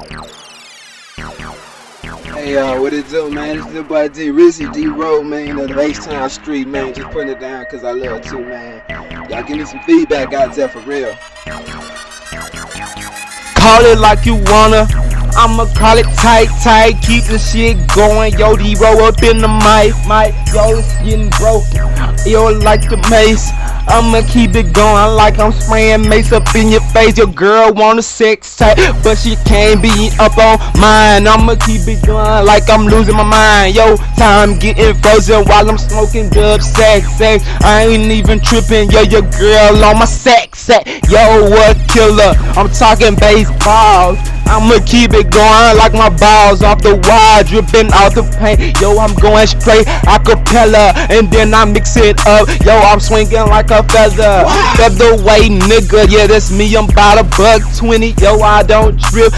Hey y'all, what it do, man? It's your boy D Rizzy D Road, man, of the H-Town Street, man. Just putting it down cause I love it too, man. Y'all give me some feedback out there for real. Call it like you wanna, I'ma call it tight, keep the shit going. Yo, D-Roll up in the mic, yo, it's getting broken. Yo, like the mace, I'ma keep it going like I'm spraying mace up in your face. Your girl want a sex tape, but she can't be up on mine. I'ma keep it going like I'm losing my mind. Yo, time getting frozen while I'm smoking dub sack. I ain't even tripping, yo, your girl on my sack. Yo, what killer? I'm talking baseballs. I'ma keep it going like my balls off the wall, dripping out the paint. Yo, I'm going straight acapella, and then I mix it up. Yo, I'm swinging like a feather. Featherweight nigga, yeah, that's me. I'm about $1.20. Yo, I don't trip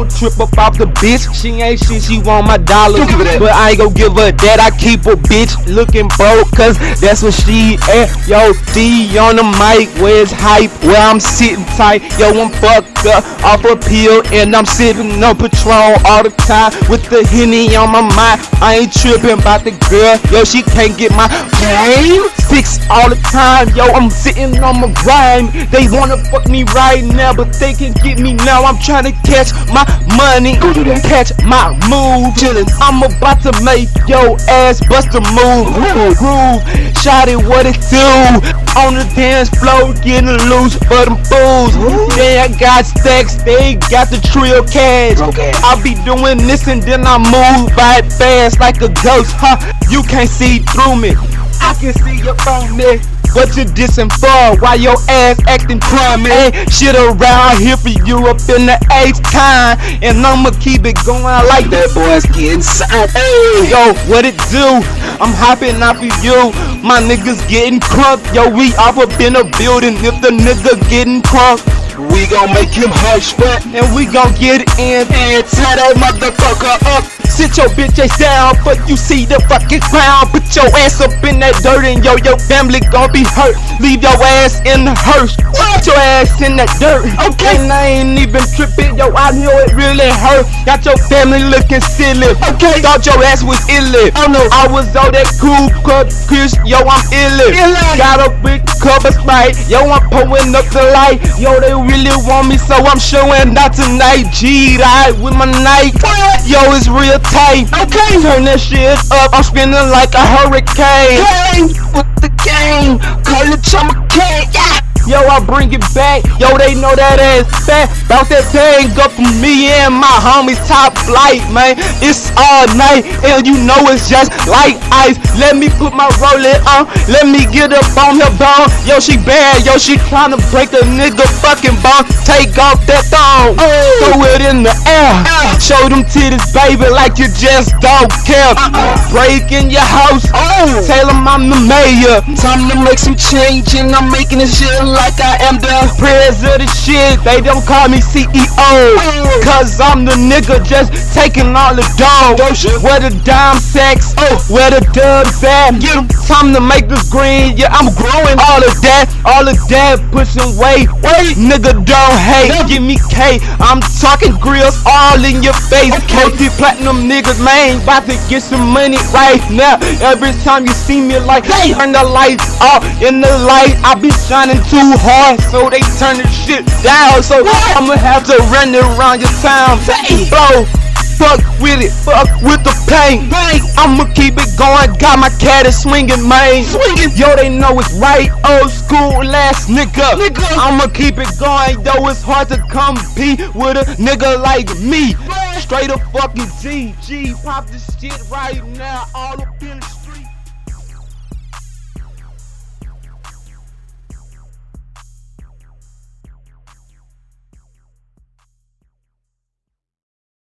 up off the bitch. She ain't shit, she want my dollars, but I ain't gon' give her that. I keep a bitch looking broke, cause that's what she at. Yo, D on the mic, where it's hype, where I'm sitting tight. Yo, I'm fucked up off a pill, and I'm sipping on Patron all the time with the Henny on my mind. I ain't tripping about the girl, yo, she can't get my game. 6 all the time, yo, I'm sitting on my rhyme. They wanna fuck me right now, but they can get me now. I'm trying to catch my money, catch my move. I'm about to make yo ass bust a move. Groove, shout it, what it do? On the dance floor, getting loose for them fools. They got stacks, they got the trio cash. I'll be doing this and then I move by it fast like a ghost, huh? You can't see through me, I can see your phone, nigga. What you dissing for? Why your ass acting crummy? Ain't shit around here for you up in the H-Time, and I'ma keep it going like that. Boys getting signed. Hey, yo, what it do? I'm hopping off of you. My niggas getting crunk. Yo, we off up in a building. If the nigga getting crunk, we gon' make him hush, and we gon' get in and tie that motherfucker up. Sit your bitch ass down, but you see the fucking ground. Put your ass up in that dirt, and yo, your family gon' be hurt. Leave your ass in the hearse. Put your ass in that dirt. Okay. And I ain't even tripping, yo, I know it really hurt. Got your family looking silly. Okay. Thought your ass was illy. Oh no. I was all that cool, Chris, yo, I'm illy. Got a big cup of Sprite, yo, I'm pulling up the light. Yo, they really want me, so I'm showing out tonight. G-Ride with my night. Yo, it's real tight. Okay. Turn that shit up, I'm spinning like a hurricane. Gang with the game, call it Chumma King, yeah. Yo, I bring it back. Yo, they know that ass fat. Bout that thing up for me and my homies top flight, man. It's all night, and you know it's just like ice. Let me put my roller on. Let me get up on her bone. Yo, she bad. Yo, she tryna break a nigga fucking bone. Take off that thong. Throw it in the air. Show them titties, baby, like you just don't care. Break in your house. Tell them I'm the mayor. Time to make some change, and I'm making this shit like I am the prez of the shit. They don't call me CEO, cause I'm the nigga just taking all the dough. Where the dime sacks, where the dubs at? Time to make this green, yeah, I'm growing all of that, pushing weight. Nigga don't hate, give me K. I'm talking grills all in your face. Multi-platinum niggas, man, about to get some money right now. Every time you see me like, turn the lights off, in the light I be shining too hard, so they turn the shit down. So I'ma have to run it around your town. Bro, fuck with it, fuck with the pain. I'ma keep it going, got my caddy swinging, man. Yo, they know it's right, old school ass nigga. I'ma keep it going, yo, it's hard to compete with a nigga like me. Straight up fucking G, pop this shit right now, all up in the